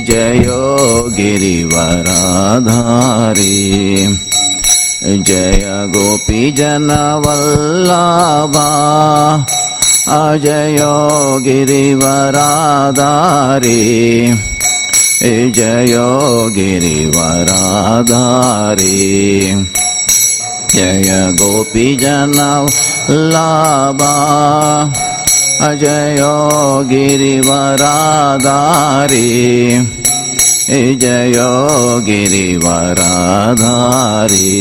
जयो गिरिवराधारी जय गोपीजनवल्लभा अजयो गिरिवराधारी जयो गिरिवराधारी जय गोपीजनवल्लभा अजयो गिरिवराधारी जयो गिरिवराधारी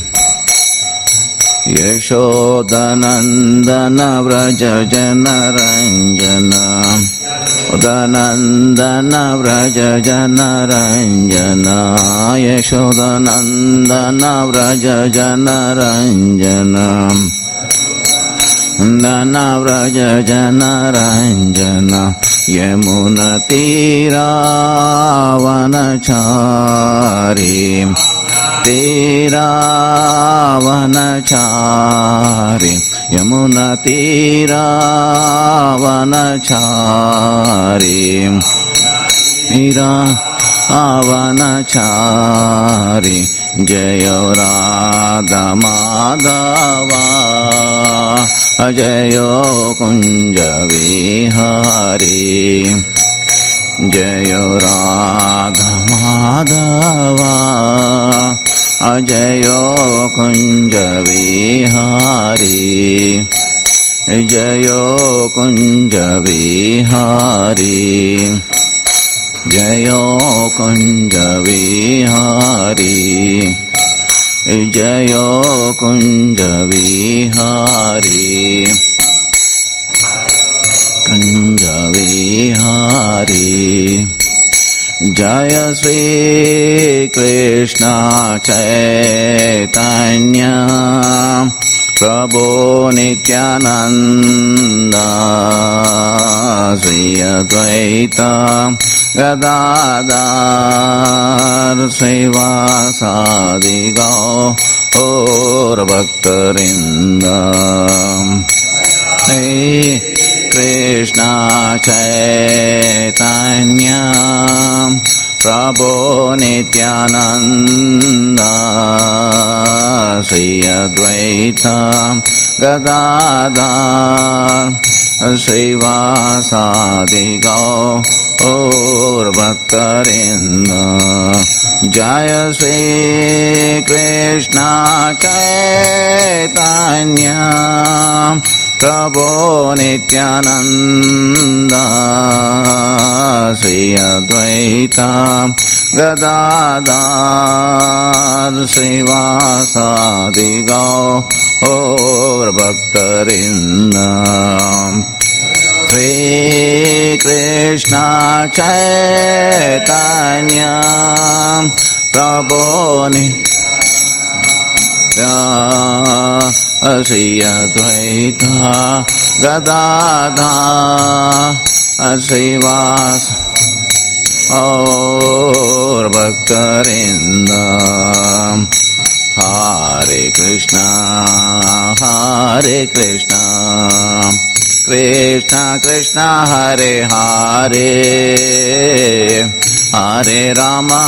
यशोदनन्दन व्रज जनरञ्जन उदनन्दन व्रज जनरञ्जन यशोदनन्दन व्रज जनरञ्जन नंदन व्रज जनरञ्जन यमुनतीरावनचारी तीरावनचारी यमुनतीरावनचारी तीरावनचारी जय राधा माधवा अजयो कुंज विहारी जय राधा माधवा अजयो कुंज विहारी जयो कुंज विहारी जयो कुंज विहारी जयो कुंज विहारी कुंज विहारी जय श्री कृष्ण चैतन्य प्रभो नित्यानंद श्री अद्वैत गदाधर श्रीवासादि गौर भक्तवृंद कृष्ण चैतन्य प्रभो नित्यानंद श्री अद्वैत गदाधर श्रीवासादि गौर भक्तवृंद जय श्री कृष्ण चैतन्य प्रभो नित्यानंद श्री अद्वैत गदाधर श्रीवासादि गौर भक्तवृंद श्री कृष्ण चैतन्य प्रभो श्री अद्वैत गदाधर श्रीवास और भक्तवृंद हरे Krishna Krishna Krishna Hare Hare Hare Rama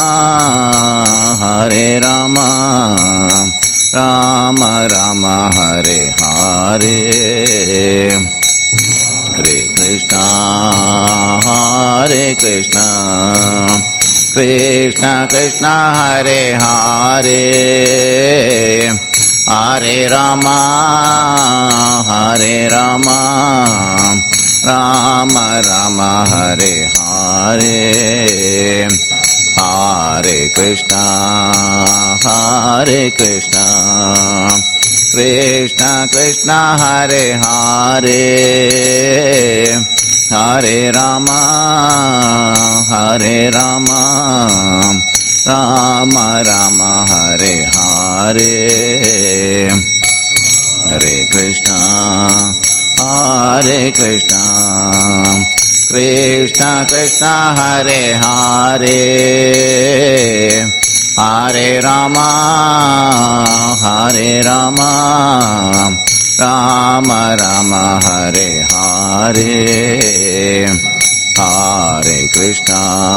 Ram Ram Hare Hare Hare Krishna Krishna Krishna Hare Hare Hare Rama Ram Ram Hare Hare Hare Krishna Krishna Hare Hare Hare Rama Ram Ram Hare Hare Hare Krishna Krishna Hare Hare Hare Rama Ram Ram Hare Hare Hare Krishna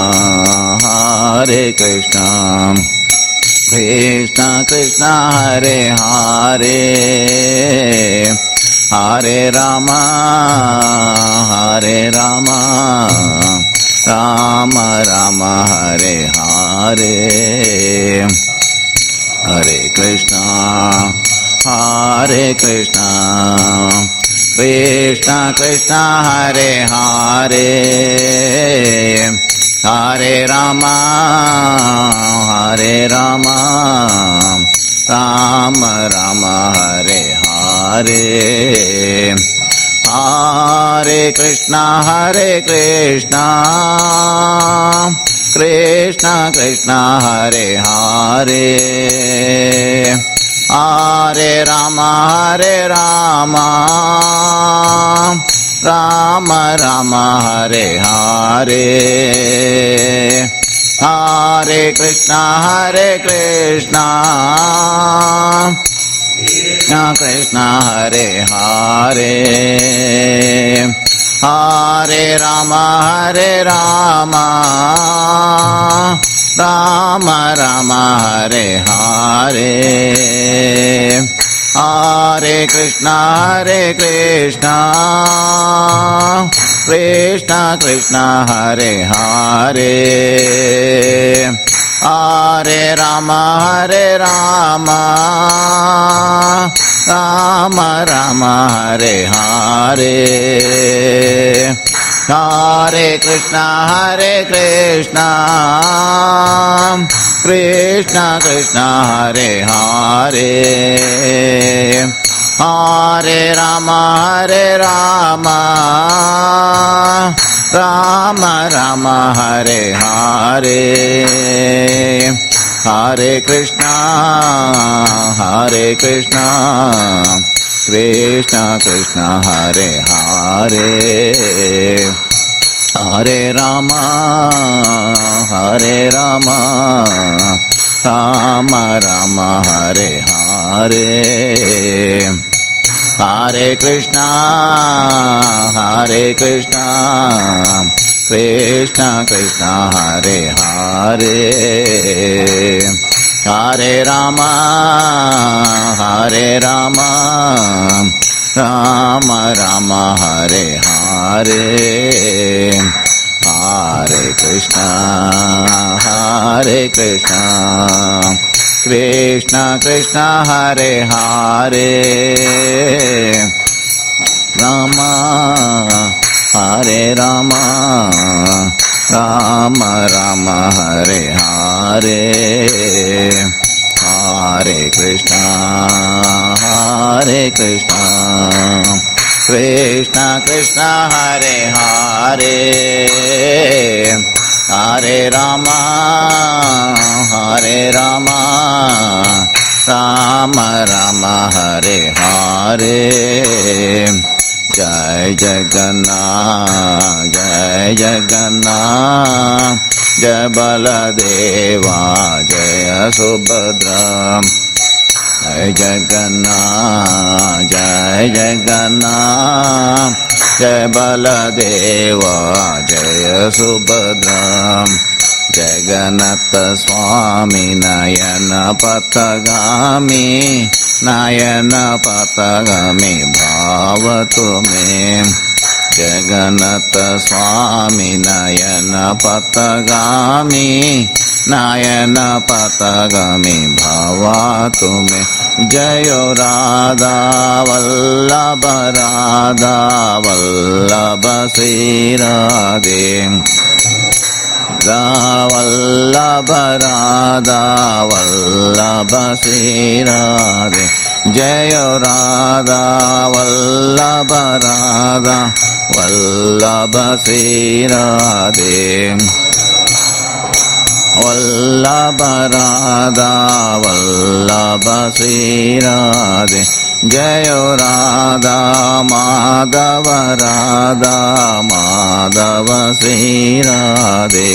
Hare Krishna Krishna Krishna Hare Hare Hare Rama Hare Rama Rama Rama Hare Hare Hare Krishna Krishna Krishna Hare Hare Hare Rama Rama Rama Hare Hare Hare Krishna Krishna Krishna Hare Hare Hare Rama Rama Rama Hare Hare Hare Krishna Krishna Krishna Hare Hare Hare Rama Rama Rama Hare Hare Hare Krishna Krishna Krishna Hare Hare Hare Rama Rama Rama Hare Hare Hare Krishna Krishna Krishna Hare Hare Hare Rama Rama Rama Hare Hare Hare Krishna Krishna Krishna Hare Hare Hare Rama Rama Rama Hare Hare Hare Krishna Krishna Hare Hare Hare Rama Rama Rama Hare Hare Hare Krishna Krishna Hare Hare Rama Rama Hare Hare Hare Krishna Krishna Hare Hare Hare Rama Rama Hare Hare Jai Jagannath Jai Baladeva Jaya Subhadra Jai Jagannath Jai Baladeva Jaya Subhadra Jagannatha Swami Nayana Patagami Bhavatu Me Jagannatha Swami Nayana Patagami Bhavatu Me Jayo Radha Vallabha Sri Radhe Vallabha Sri Radhe Jayo Radha Vallabha Sri Radhe Vallabha Sri Radhe Jayo Radha Madhava Sri Radhe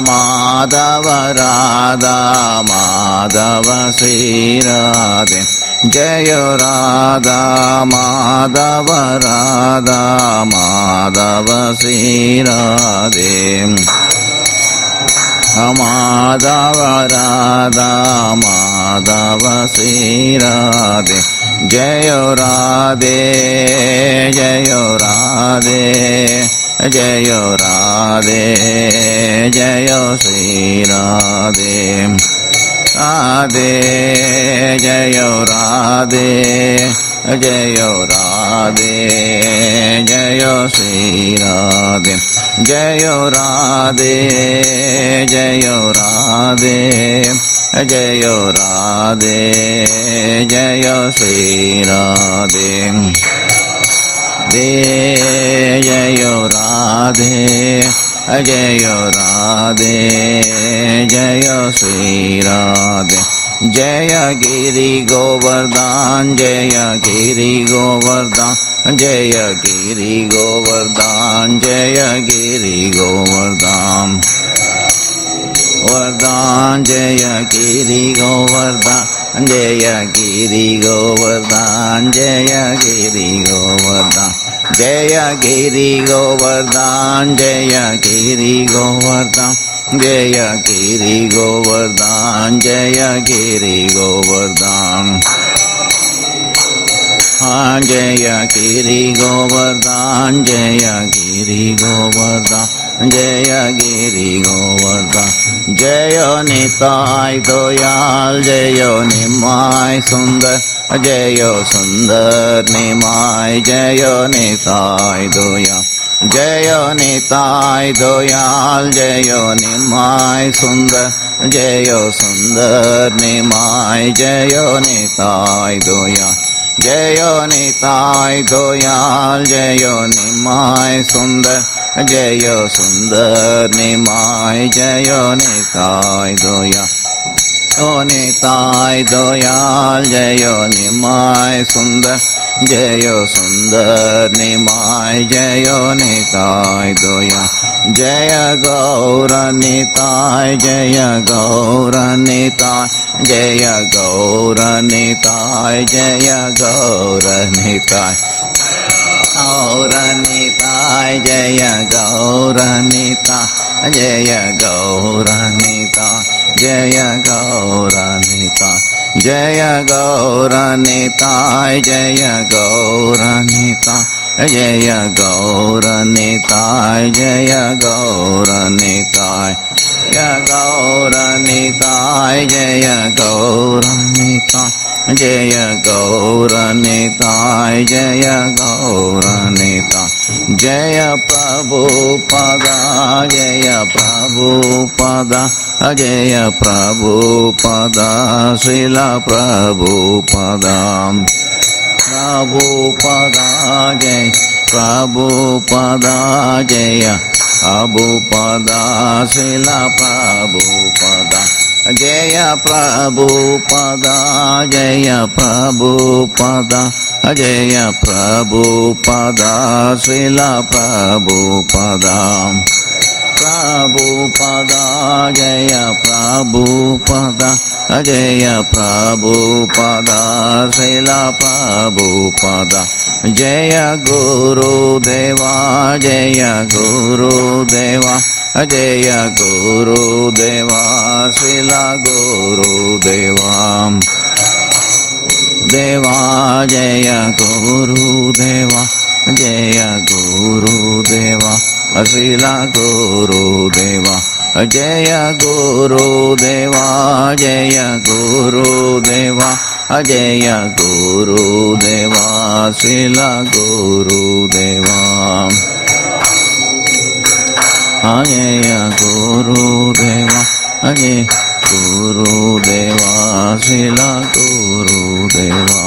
Madhava Sri Radhe जय राधा माधव राधा माधव श्री राधे माधव राधा माधव श्री राधे जय राधे जय राधे जय राधे जय श्री राधे राधे जय राधे जय राधे जय श्री राधे जय राधे जय राधे जय राधे जय श्री राधे जय राधे जय राधे जय श्री राधे जय गिरि गोवर्धन जय गिरि गोवर्धन जय गिरि गोवर्धन जय गिरि गोवर्धन वर्धन जय गिरि गोवर्धन जय गिरि गोवर्धन जय गिरि गोवर्धन जय गिरि गोवर्धन जय गिरि गोवर्धन जय गिरि गोवर्धन जय गिरि गोवर्धन जय गिरि गोवर्धन जय गिरि गोवर्धन जय गिरि गोवर्धन जय निताय दयाल जय निमाय सुंदर जय सुंदर निमाय जय निताय दयाल जय निताय दयाल जय निमाय सुंदर जय सुंदर निमाय जय निताय दयाल जय निताय दयाल जय निमाय सुंदर जय सुंदर निमाय जय निताय दयाल निताय दयाल जय निमाय सुंदर जय सुंदर निमाय जय निताय दयाल जय गौर निताय जय गौर निताय जय गौर निताय जय गौर निताय गौर निताय जय गौर निताय जय गौर निताय जय गौर निताय जय गौर निताय जय गौर निताय जय गौर निताय जय गौर निताय जय गौर निताय जय गौर निताय जय गौर निताय जय गौर निताय जय प्रभुपदा जय प्रभुपदा जय प्रभुपदा श्रील प्रभुपदा प्रभुपदा जय प्रभुपदा जय प्रभुपदा श्रील प्रभुपदा जय प्रभुपदा जय प्रभुपदा जय प्रभुपदा श्रील प्रभुपदा प्रभुपदा जय प्रभुपदा जय प्रभुपदा श्रील प्रभुपदा जय गुरुदेवा जय गुरुदेवा जय गुरुदेवा श्रील गुरुदेवा देवा जय गुरुदेवा जय गुरुदेवा श्रील गुरुदेवा जय गुरुदेवा जय गुरुदेवा जय गुरुदेवा श्रील गुरुदेवा जय गुरुदेवा जय गुरुदेवा श्रील गुरुदेवा।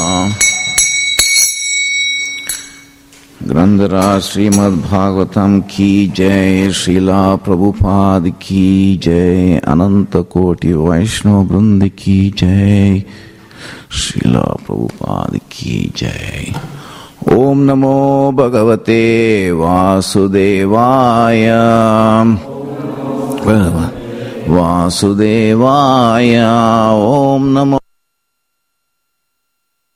ग्रंथराज श्रीमद्भागवतम की जय, श्रीला प्रभुपाद की जय, अनंत कोटि वैष्णव वृंद की जय, श्रीला प्रभुपाद की जय। ओम नमो भगवते वासुदेवाय वासुदेवाय। ओम नमो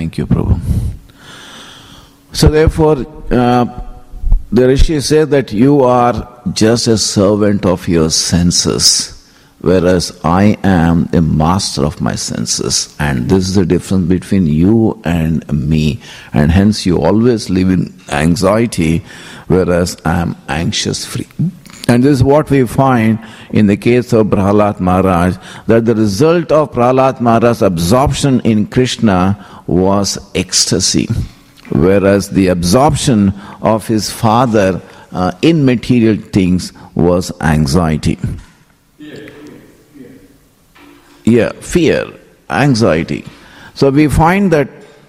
Thank you, Prabhu. So therefore, the Rishi said that you are just a servant of your senses, whereas I am a master of my senses. And this is the difference between you and me. And hence you always live in anxiety, whereas I am anxious-free. And this is what we find in the case of Prahlad Maharaj, that the result of Prahlad Maharaj's absorption in Krishna was ecstasy, whereas the absorption of his father in material things was anxiety. Fear, anxiety. So we find that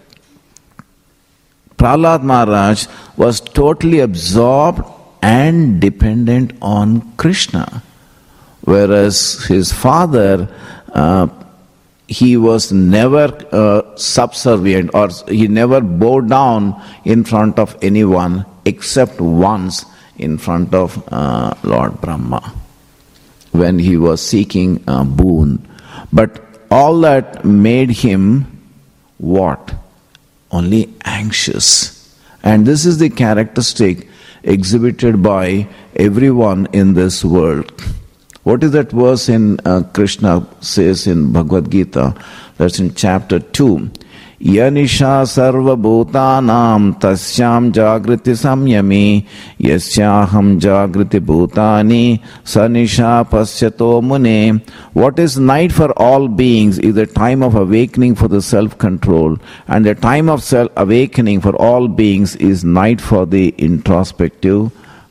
Prahlad Maharaj was totally absorbed and dependent on Krishna, whereas his father, he was never subservient, or he never bowed down in front of anyone except once in front of Lord Brahma when he was seeking a boon. But all that made him what? Only anxious. And this is the characteristic exhibited by everyone in this world. What is that verse in Krishna says in Bhagavad Gita? That's in chapter 2. Yanisha sarva bhutanam tasyam jagriti samyami yasyaham jagriti bhutani sanisha pasyato mune. What is night for all beings is the time of awakening for the self-control, and the time of self-awakening for all beings is night for the introspective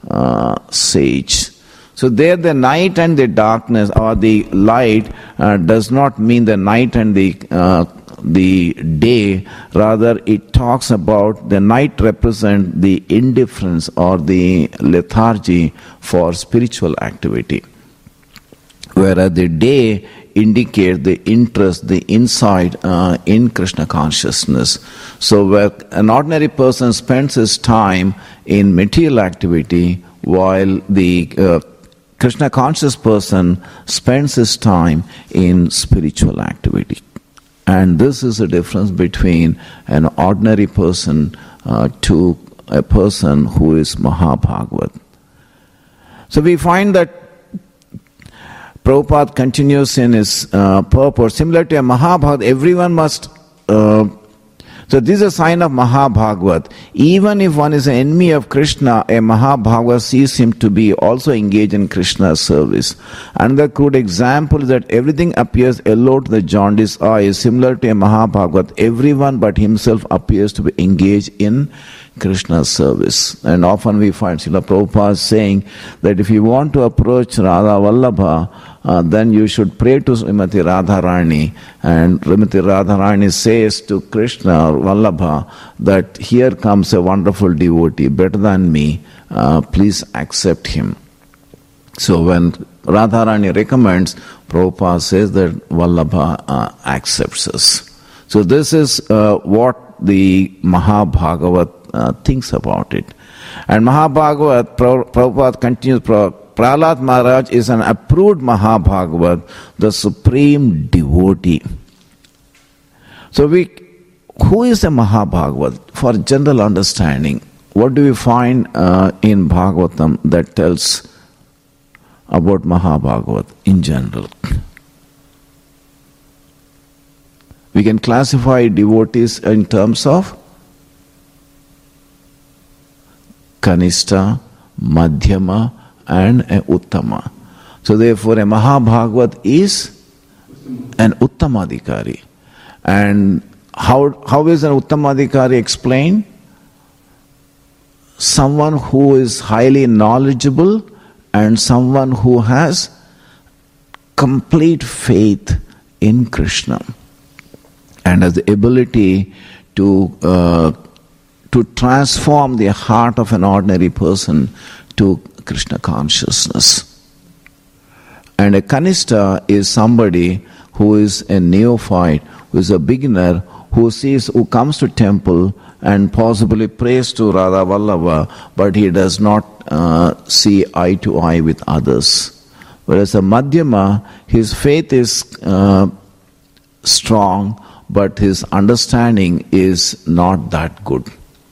sage. So there the night and the darkness or the light does not mean the night and the day. Rather it talks about the night represent the indifference or the lethargy for spiritual activity, whereas the day indicate the interest, the insight in Krishna consciousness. So where an ordinary person spends his time in material activity, while the Krishna conscious person spends his time in spiritual activity. And this is the difference between an ordinary person to a person who is Mahabhagavat. So we find that Prabhupada continues in his purport. Similar to a Mahabhagavat, everyone must... so this is a sign of Mahabhagavat. Even if one is an enemy of Krishna, a Mahabhagavat sees him to be also engaged in Krishna's service. Another crude example is that everything appears yellow to the jaundiced eye. Similar to a Mahabhagavat, everyone but himself appears to be engaged in Krishna's service. And often we find Srila Prabhupada saying that if you want to approach Radha Vallabha, then you should pray to Srimati Radharani, and Srimati Radharani says to Krishna or Vallabha that here comes a wonderful devotee, better than me, please accept him. So when Radharani recommends, Prabhupada says that Vallabha accepts us. So this is what the Mahabhagavat thinks about it. And Mahabhagavat, Prabhupada continues, Prahlad Maharaj is an approved Mahabhagavat, the supreme devotee. So who is a Mahabhagavat? For general understanding, what do we find in Bhagavatam that tells about Mahabhagavat in general? We can classify devotees in terms of Kanishta, Madhyama, and a Uttama. So therefore a Mahabhagavat is an Uttamadhikari. And how is an Uttamadhikari explained? Someone who is highly knowledgeable and someone who has complete faith in Krishna and has the ability to transform the heart of an ordinary person to Krishna consciousness. And a Kanishta is somebody who is a neophyte, who is a beginner, who comes to temple and possibly prays to Radha Vallabha, but he does not see eye to eye with others. Whereas a Madhyama, his faith is strong, but his understanding is not that good.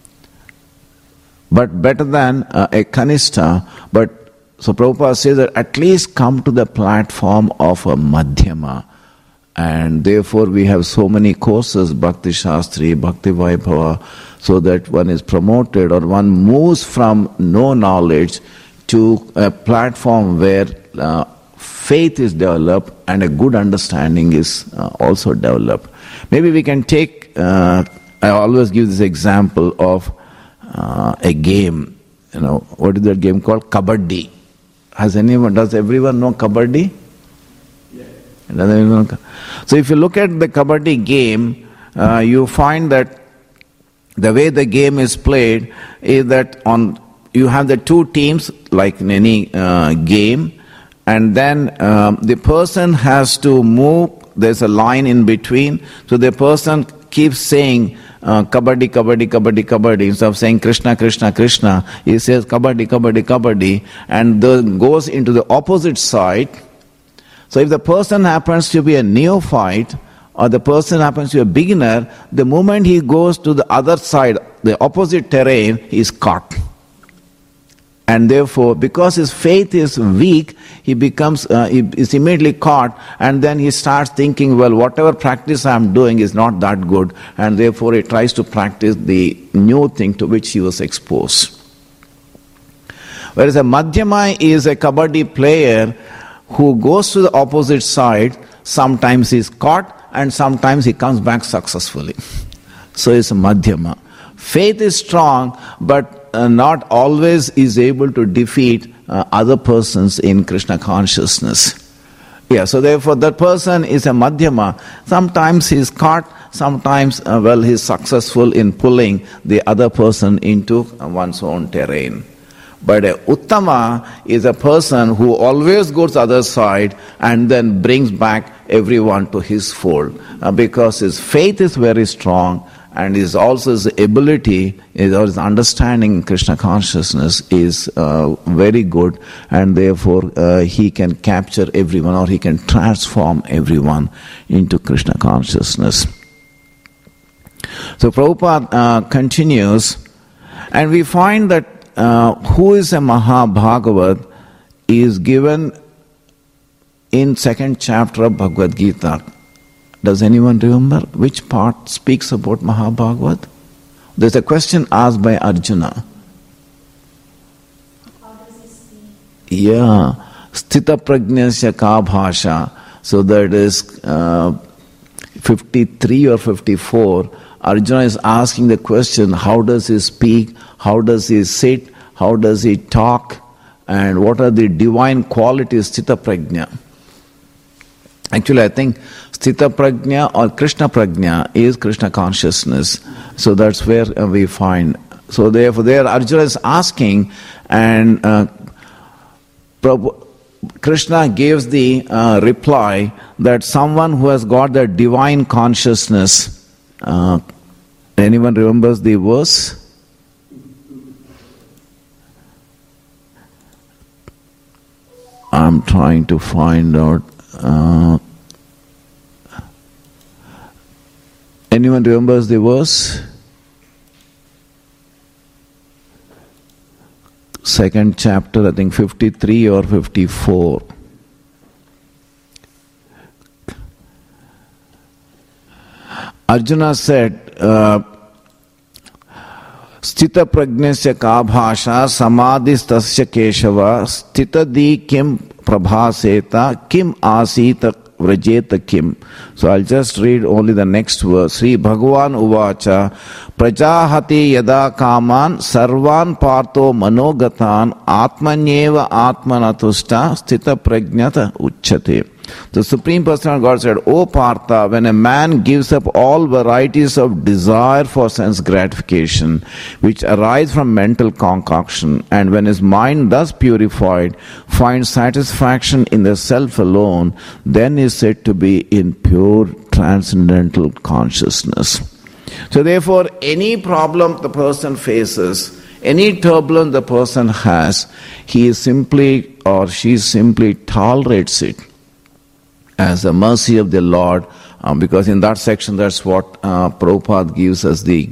But better than a Kanishta, so Prabhupada says that at least come to the platform of a Madhyama. And therefore we have so many courses, Bhakti Shastri, Bhakti Vaibhava, so that one is promoted or one moves from no knowledge to a platform where faith is developed and a good understanding is also developed. Maybe we can take, I always give this example of a game. What is that game called? Kabaddi. Does everyone know Kabaddi? Yeah. So if you look at the Kabaddi game, you find that the way the game is played is that you have the two teams like in any game, and then the person has to move. There's a line in between, so the person keeps saying Kabaddi, Kabaddi, Kabaddi, Kabaddi. Instead of saying Krishna, Krishna, Krishna, he says Kabaddi, Kabaddi, Kabaddi, and then goes into the opposite side. So if the person happens to be a neophyte or the person happens to be a beginner, the moment he goes to the other side, the opposite terrain, he is caught. And therefore, because his faith is weak, he is immediately caught, and then he starts thinking, well, whatever practice I am doing is not that good, and therefore he tries to practice the new thing to which he was exposed. Whereas a Madhyama is a Kabaddi player who goes to the opposite side. Sometimes he is caught and sometimes he comes back successfully. So it's a Madhyama. Faith is strong, but not always is able to defeat other persons in Krishna consciousness. Yeah, so therefore that person is a Madhyama. Sometimes he is caught, sometimes he is successful in pulling the other person into one's own terrain. But a Uttama is a person who always goes to the other side and then brings back everyone to his fold. Because his faith is very strong, and his ability, his understanding in Krishna consciousness is very good, and therefore he can capture everyone, or he can transform everyone into Krishna consciousness. So Prabhupada continues, and we find that who is a Mahabhagavat is given in 2nd chapter of Bhagavad Gita. Does anyone remember which part speaks about Mahabhagavat? There's a question asked by Arjuna. How does he speak? Yeah, Sthita Prajnasya Ka Bhasha. So that is 53 or 54. Arjuna is asking the question, how does he speak? How does he sit? How does he talk? And what are the divine qualities, Sthita Prajna? Actually, I think Sthita Prajna or Krishna Prajna is Krishna consciousness. So that's where we find. So therefore, there Arjuna is asking, and Krishna gives the reply that someone who has got the divine consciousness. Anyone remembers the verse? I'm trying to find out. Anyone remembers the verse? 2nd chapter, I think 53 or 54. Arjuna said, Sthita Prajnasya Ka Bhasha Samadhis Tasya Keshava Sthita Di Kim Prabhaseta Kim Asita Vrajeta Kim. So I'll just read only the next verse. Sri Bhagavan Uvacha Prajahati Yada Kaman Sarvan Partho Manogatan Atmanyeva Atmanatusta Sthita Prajnata Uchchate. The Supreme Personality of God said, O Partha, when a man gives up all varieties of desire for sense gratification, which arise from mental concoction, and when his mind thus purified finds satisfaction in the self alone, then is said to be in pure transcendental consciousness. So therefore, any problem the person faces, any turbulence the person has, he is simply or she simply tolerates it as the mercy of the Lord, because in that section that's what Prabhupada gives us the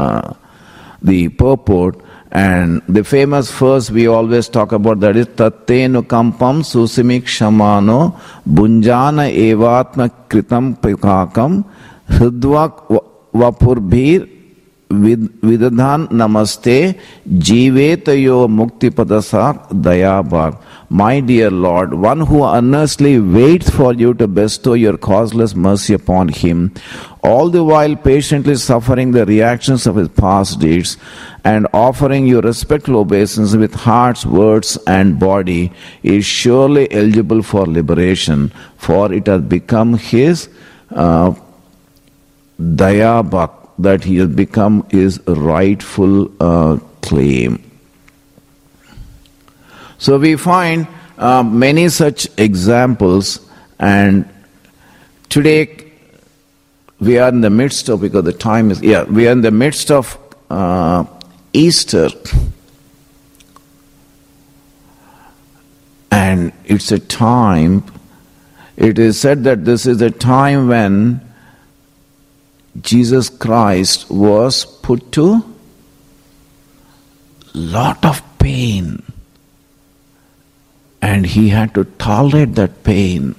purport. And the famous verse we always talk about, that is Tattenu kampam susimik shamano bunjana evatma kritam pikakam hridvak vapurbhir vidadhan namaste jivetayo mukti padasak dayabhag. My dear Lord, one who earnestly waits for you to bestow your causeless mercy upon him, all the while patiently suffering the reactions of his past deeds, and offering you respectful obeisance with hearts, words, and body, is surely eligible for liberation, for it has become his dayabhak, that he has become his rightful claim. So we find many such examples, and today we are in the midst of, because the time is, we are in the midst of Easter, and it's a time, it is said that this is a time when Jesus Christ was put to lot of pain, and he had to tolerate that pain.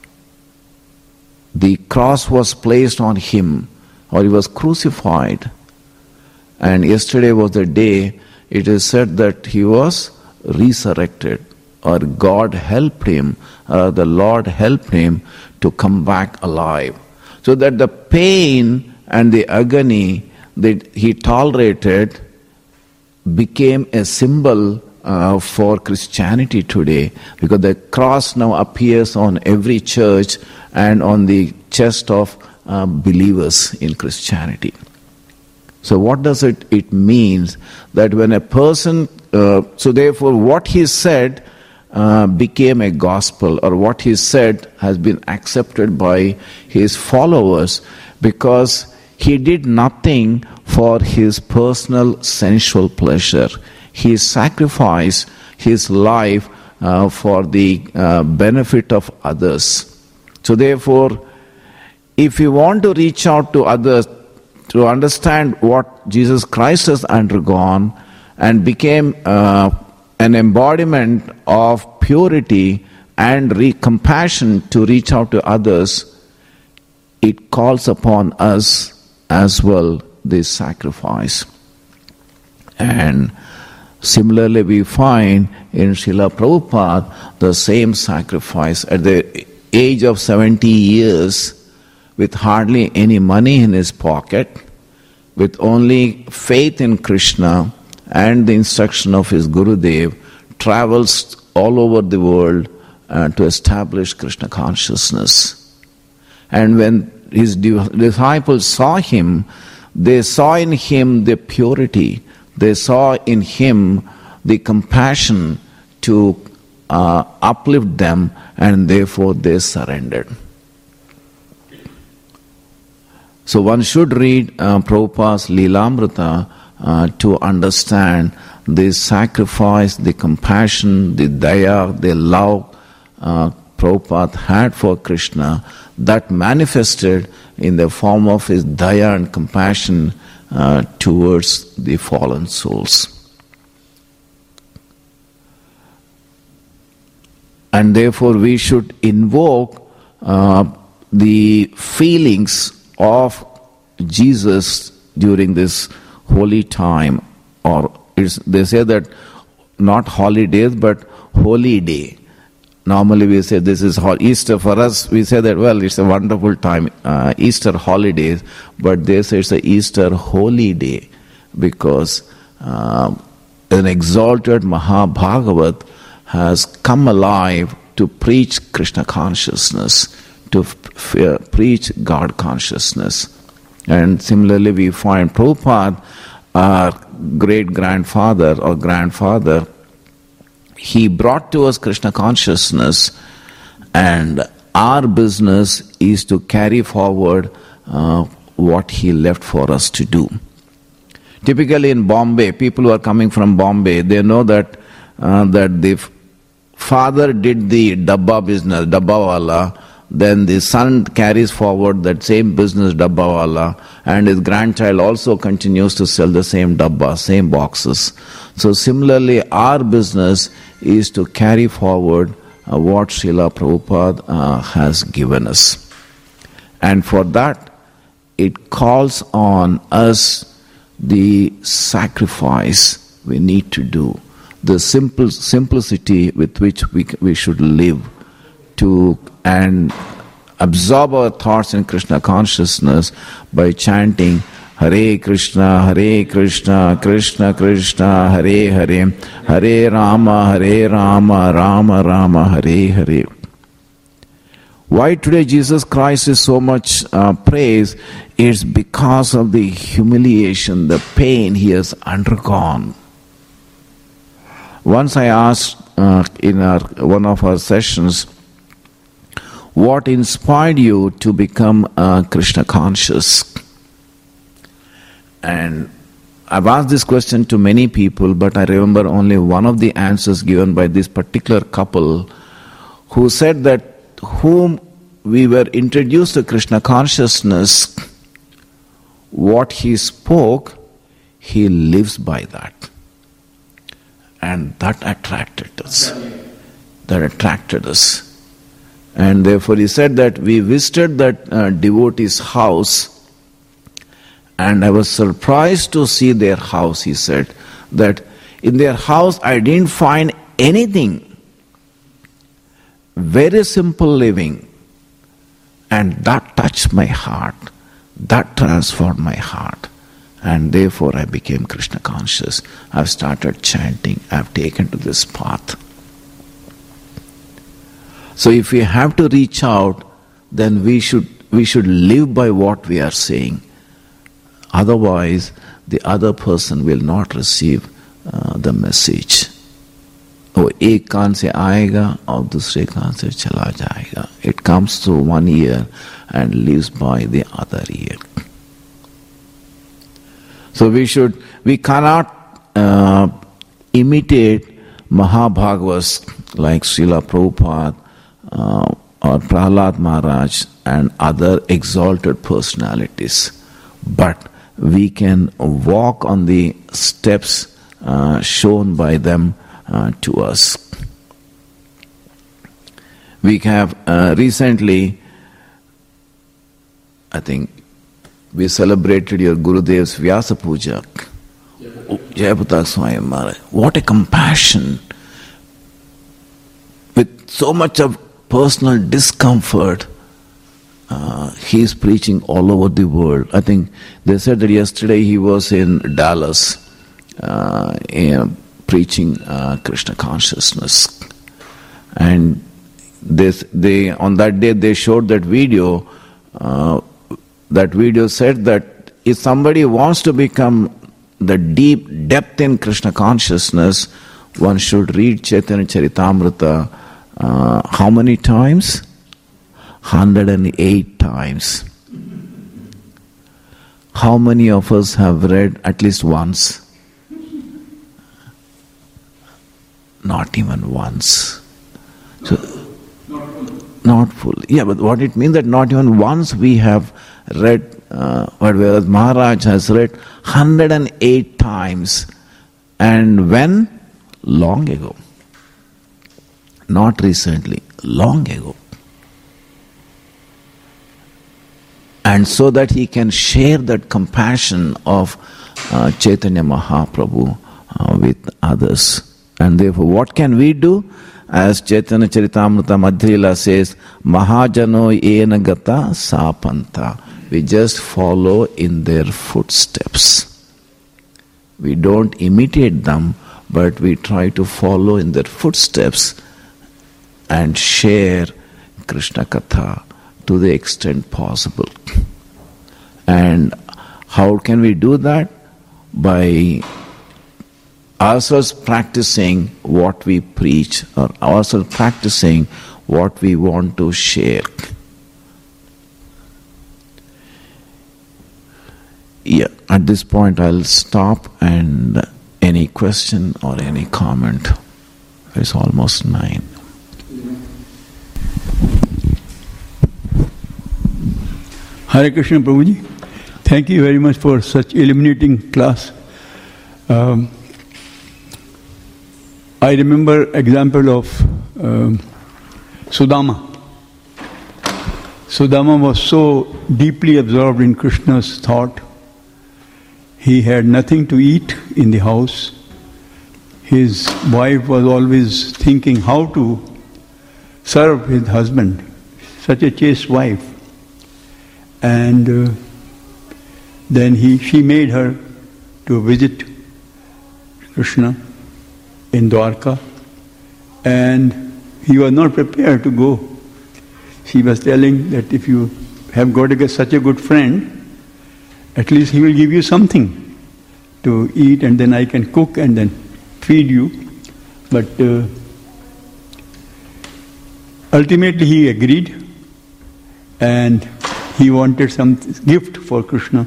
The cross was placed on him, or he was crucified. And yesterday was the day it is said that he was resurrected, or God helped him, the Lord helped him to come back alive. So that the pain and the agony that he tolerated became a symbol for Christianity today, because the cross now appears on every church and on the chest of believers in Christianity. So what does it? It means that when a person, so therefore what he said became a gospel, or what he said has been accepted by his followers, because he did nothing for his personal sensual pleasure. He sacrificed his life for the benefit of others. So therefore, if you want to reach out to others to understand what Jesus Christ has undergone and became an embodiment of purity and compassion to reach out to others, it calls upon us as well this sacrifice. And similarly, we find in Srila Prabhupada the same sacrifice. At the age of 70 years, with hardly any money in his pocket, with only faith in Krishna and the instruction of his Gurudev, travels all over the world to establish Krishna consciousness. And when his disciples saw him, they saw in him the purity, they saw in him the compassion to uplift them, and therefore they surrendered. So one should read Prabhupada's Leelamrita to understand the sacrifice, the compassion, the daya, the love Prabhupada had for Krishna, that manifested in the form of his daya and compassion towards the fallen souls. And therefore we should invoke the feelings of Jesus during this holy time, or they say that not holidays but holy day. Normally we say this is Easter. For us, we say that, well, it's a wonderful time, Easter holidays, but they say it's a Easter holy day, because an exalted Mahabhagavat has come alive to preach Krishna consciousness, to preach God consciousness. And similarly we find Prabhupada, our great-grandfather or grandfather, he brought to us Krishna consciousness, and our business is to carry forward what he left for us to do. Typically in Bombay, people who are coming from Bombay, they know that the father did the dabba business, dabbawala, then the son carries forward that same business, dabbawala, and his grandchild also continues to sell the same dabba, same boxes. So similarly, our business is to carry forward what Srila Prabhupada has given us. And for that, it calls on us the sacrifice we need to do, the simplicity with which we should live to and absorb our thoughts in Krishna consciousness by chanting Hare Krishna, Krishna Krishna, Hare Hare, Hare Rama, Rama Rama, Hare Hare. Why today Jesus Christ is so much praised is because of the humiliation, the pain he has undergone. Once I asked in one of our sessions, what inspired you to become Krishna conscious? And I've asked this question to many people, but I remember only one of the answers given by this particular couple who said that whom we were introduced to Krishna consciousness, what he spoke, he lives by that. And that attracted us. And therefore he said that we visited that devotee's house, and I was surprised to see their house. He said that in their house I didn't find anything. Very simple living. And that touched my heart. That transformed my heart. And therefore I became Krishna conscious. I've started chanting. I've taken to this path. So if we have to reach out, then we should live by what we are saying. Otherwise, the other person will not receive the message. वो एक कान से आएगा और दूसरे कान से चला जाएगा. It comes through one ear and leaves by the other ear. So we cannot imitate Mahabhagavas like Srila Prabhupada or Prahlad Maharaj and other exalted personalities. But we can walk on the steps shown by them to us. We have recently, I think, we celebrated your Gurudev's Vyasa Puja. Jayapataka Swami Maharaj. What a compassion! With so much of personal discomfort, he is preaching all over the world. I think they said that yesterday he was in Dallas preaching Krishna consciousness. And they on that day they showed that video. That video said that if somebody wants to become the deep depth in Krishna consciousness, one should read Chaitanya Charitamrita how many times? 108 times. How many of us have read at least once? Not even once. So, not fully. Yeah, but what it means that not even once we have read, whereas Maharaj has read 108 times. And when? Long ago. Not recently, long ago. And so that he can share that compassion of Chaitanya Mahaprabhu with others. And therefore, what can we do? As Chaitanya Charitamrita Madhya says, Mahajano ena gata sapanta. We just follow in their footsteps. We don't imitate them, but we try to follow in their footsteps and share Krishna Katha to the extent possible. And how can we do that? By ourselves practicing what we preach, or ourselves practicing what we want to share. Yeah, at this point I'll stop, and any question or any comment? It's almost 9. Hare Krishna Prabhuji. Thank you very much for such illuminating class. I remember example of Sudama. Sudama was so deeply absorbed in Krishna's thought. He had nothing to eat in the house. His wife was always thinking how to serve his husband. Such a chaste wife. And then she made her to visit Krishna in Dwarka, and he was not prepared to go. She was telling that if you have got such a good friend, at least he will give you something to eat, and then I can cook and then feed you. But ultimately he agreed, and he wanted some gift for Krishna.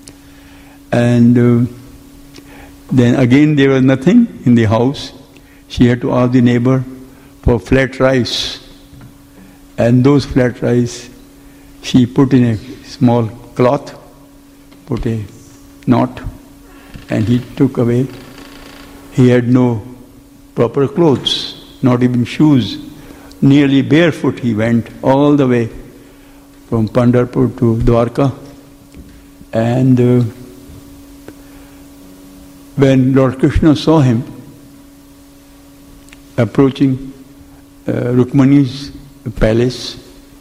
And then again there was nothing in the house. She had to ask the neighbor for flat rice. And those flat rice she put in a small cloth, put a knot, and he took away. He had no proper clothes, not even shoes. Nearly barefoot he went all the way from Pandharpur to Dwarka. And when Lord Krishna saw him approaching Rukmani's palace,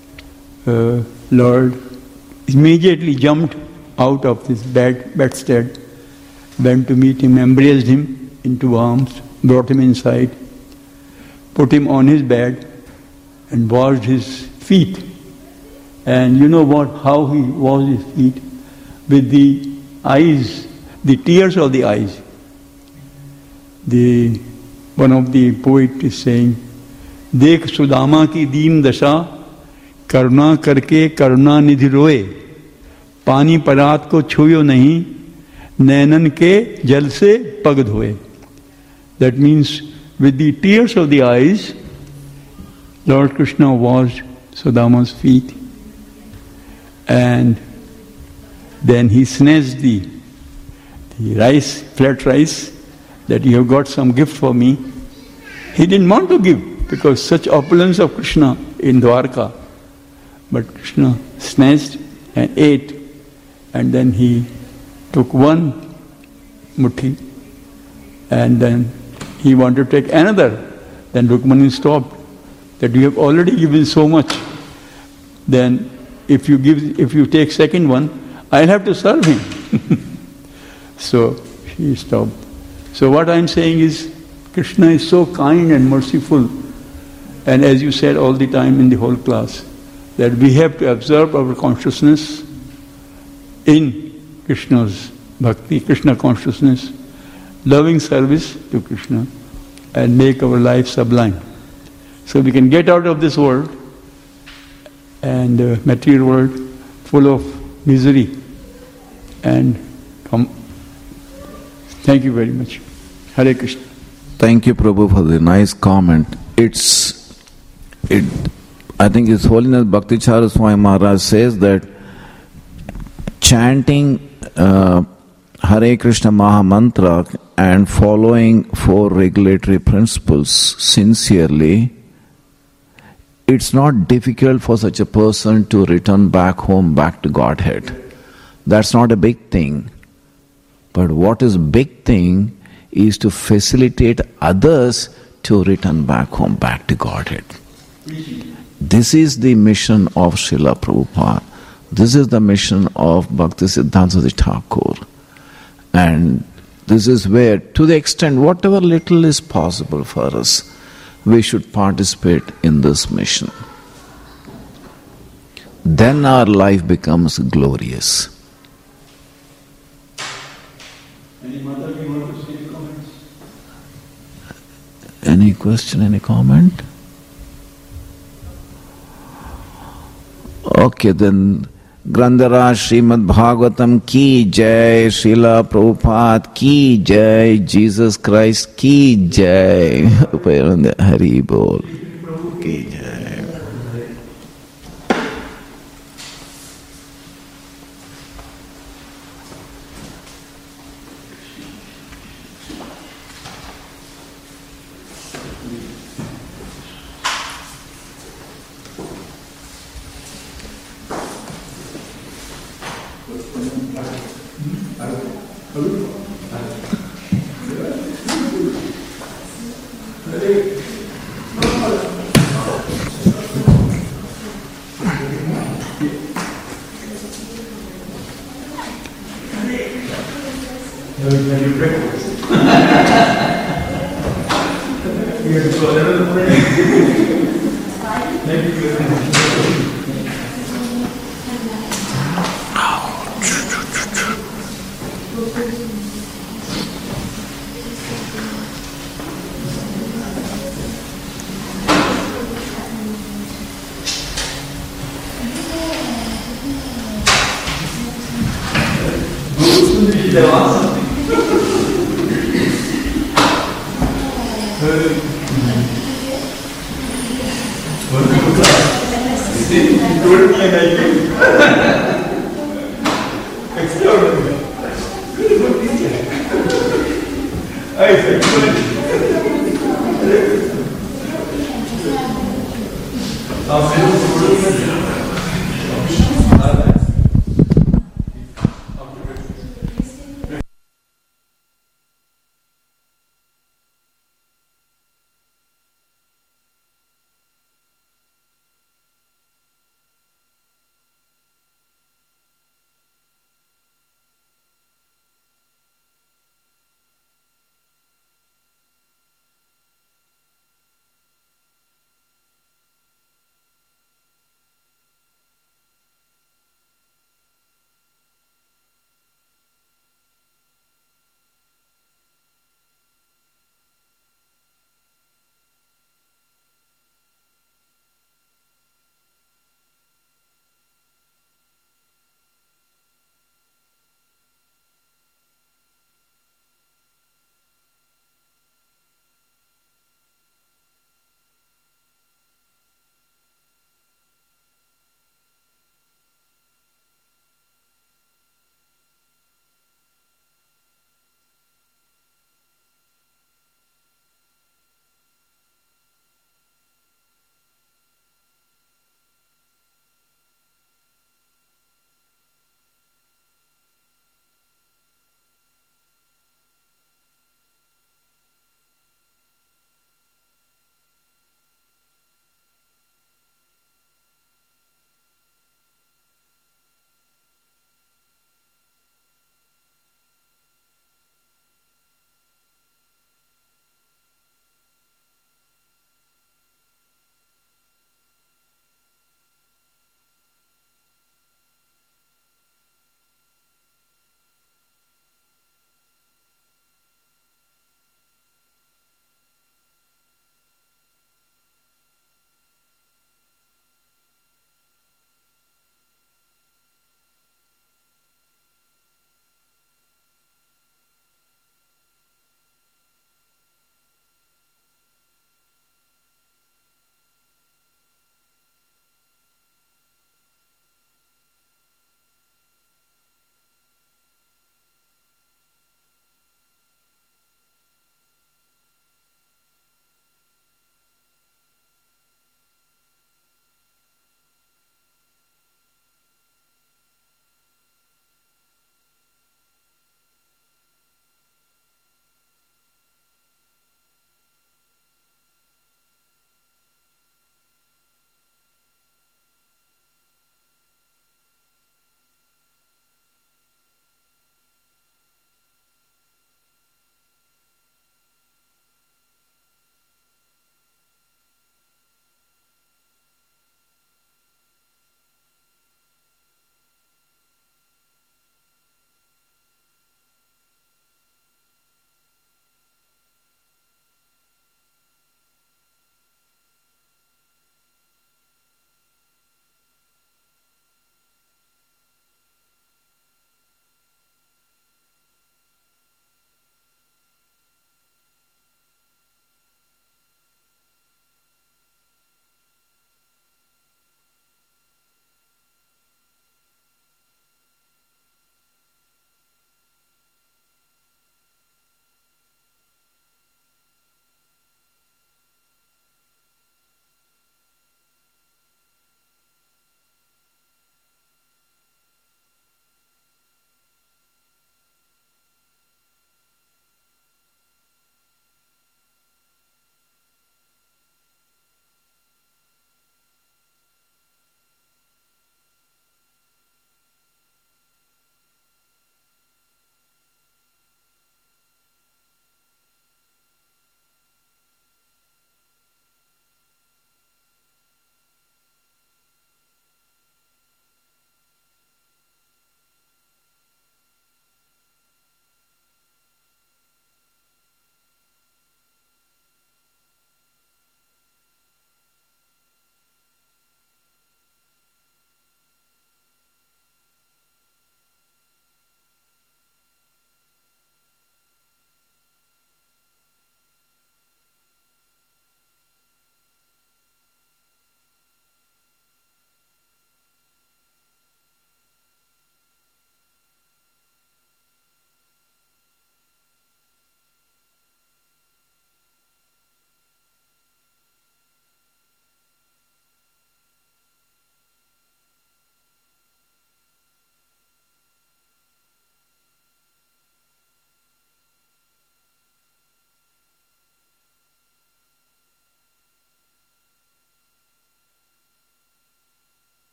Lord immediately jumped out of his bedstead, went to meet him, embraced him into arms, brought him inside, put him on his bed and washed his feet. And you know how he washed his feet? With the eyes, the tears of the eyes. One of the poet is saying, Dekh Sudama ki deen dasha, karuna karke karuna nidhi roe, pani parat ko chuyo nahi, nainan ke jal se pag dhoye. That means with the tears of the eyes, Lord Krishna washed Sudama's feet, and then he snatched the rice, flat rice, that you have got some gift for me. He didn't want to give because such opulence of Krishna in Dwarka. But Krishna snatched and ate, and then he took one muthi, and then he wanted to take another. Then Rukmani stopped, that you have already given so much. Then if you take second one, I'll have to serve him. So he stopped. So what I'm saying is, Krishna is so kind and merciful, and as you said all the time in the whole class, that we have to observe our consciousness in Krishna's bhakti, Krishna consciousness, loving service to Krishna, and make our life sublime. So we can get out of this world and material world full of misery and come. Thank you very much. Hare Krishna. Thank you, Prabhu, for the nice comment. I think His Holiness Bhakticharya Swami Maharaj says that chanting Hare Krishna Maha Mantra and following 4 regulatory principles sincerely, it's not difficult for such a person to return back home, back to Godhead. That's not a big thing. But what is big thing is to facilitate others to return back home, back to Godhead. This is the mission of Srila Prabhupada. This is the mission of Bhaktisiddhanta Saraswati Thakur. And this is where, to the extent, whatever little is possible for us, we should participate in this mission. Then our life becomes glorious. Any mother, you want to say comments? Any question, any comment? Okay, then Grandharaj Srimad Bhagavatam ki jai, Srila Prabhupada ki jai, Jesus Christ ki jai. Hari Bol ki jai. Extraordinary. I said,